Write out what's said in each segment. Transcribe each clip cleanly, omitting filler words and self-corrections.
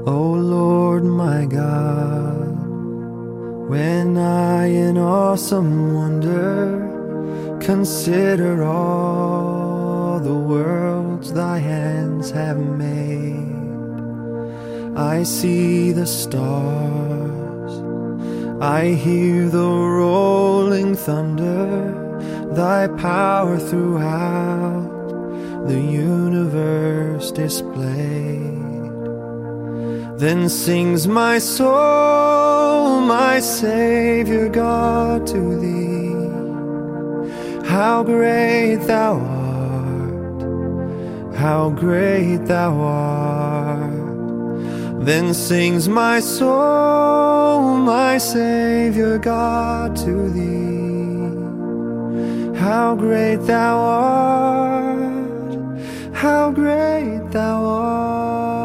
O Lord my God, when I in awesome wonder consider all the worlds thy hands have made, I see the stars, I hear the rolling thunder, thy power throughout the universe displayed. Then sings my soul, my Savior God, to thee. How great thou art, how great thou art. Then sings my soul, my Savior God, to thee. How great thou art, how great thou art.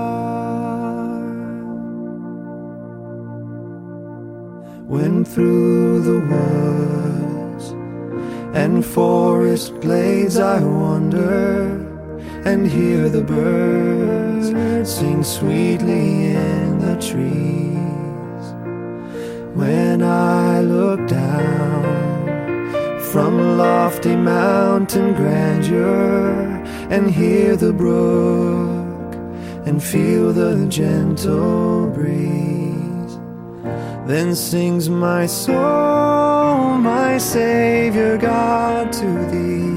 When through the woods and forest glades I wander and hear the birds sing sweetly in the trees, when I look down from lofty mountain grandeur and hear the brook and feel the gentle breeze, then sings my soul, my Savior God, to thee.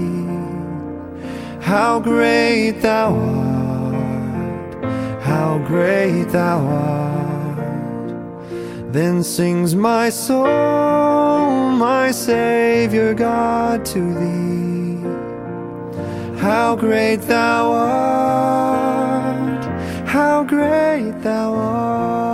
How great thou art, how great thou art. Then sings my soul, my Savior God, to thee. How great thou art, how great thou art.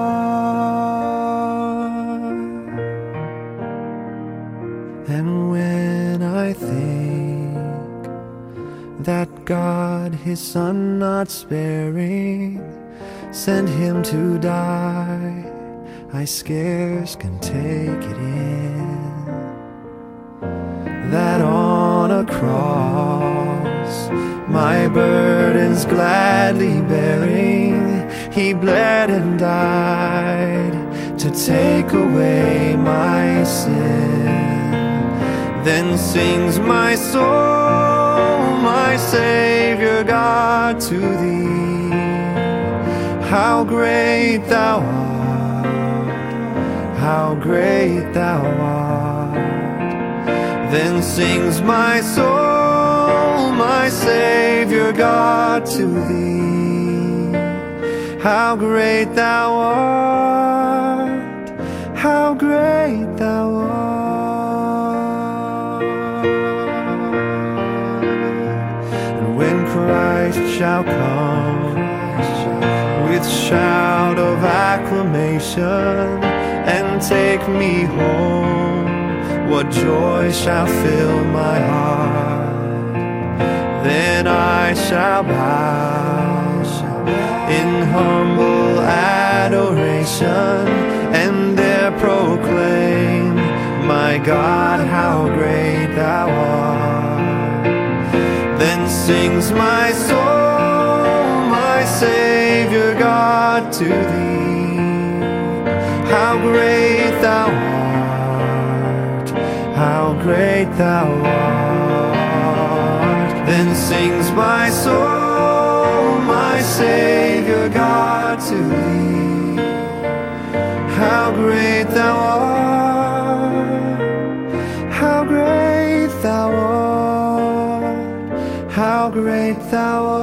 And when I think that God his Son not sparing sent him to die, I scarce can take it in, that on a cross, my burdens gladly bearing, he bled and died to take away my sin. Then sings my soul, my Savior God, to thee. How great thou art, how great thou art. Then sings my soul, my Savior God, to thee. How great thou art, how great thou art. Christ shall come with shout of acclamation and take me home, what joy shall fill my heart. Then I shall bow in humble adoration and there proclaim, my God, how great thou art. Then sings my soul, my Savior God, to thee. How great thou art, how great thou art. Then sings my soul, my Savior God, to thee. How great thou art, how great thou art. How great thou art.